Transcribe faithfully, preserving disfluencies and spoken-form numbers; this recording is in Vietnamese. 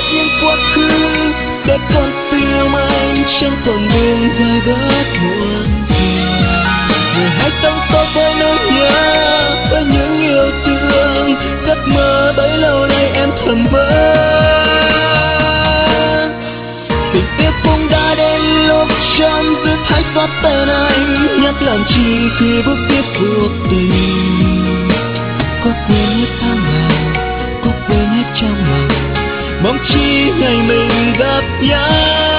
những quá khứ để con tim anh chẳng còn buông vai gót muộn phiền. Người hãy tăng tốc với nỗi nhớ, với những yêu thương giấc mơ bấy lâu nay em thầm vấn. Tình tiếc cũng đã đến lúc chấm dứt, hãy xóa tên anh, nhắc làm chi khi bước tiếp cuộc tình. Có quên hết tháng ngày, có quên hết trong lòng, mong chi ngày mình gặp nhau.